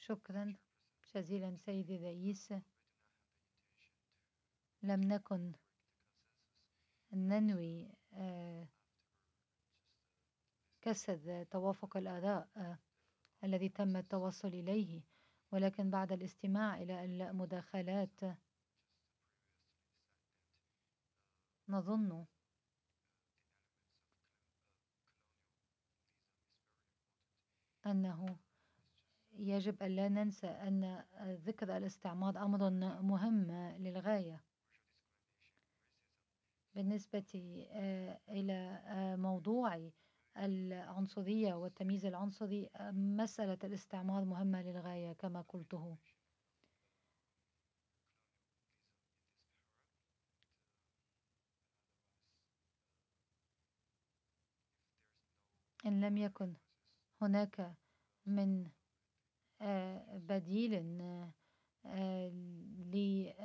شكرا جزيلا سيدي الرئيس. لم نكن ننوي كسر توافق الآراء الذي تم التوصل إليه، ولكن بعد الاستماع إلى المداخلات نظن أنه يجب أن لا ننسى أن ذكر الاستعمار أمر مهم للغاية. بالنسبة إلى موضوع العنصرية والتمييز العنصري، مسألة الاستعمار مهمة للغاية كما قلته. إن لم يكن هناك من بديل